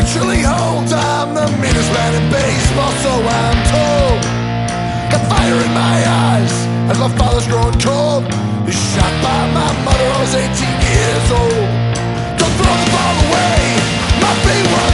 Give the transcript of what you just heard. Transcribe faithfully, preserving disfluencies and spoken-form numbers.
truly hold. I'm the meanest man in baseball, so I'm told. Got fire in my eyes as my father's growing cold. He's shot by my mother, I was eighteen years old. Don't throw the ball away, my baby.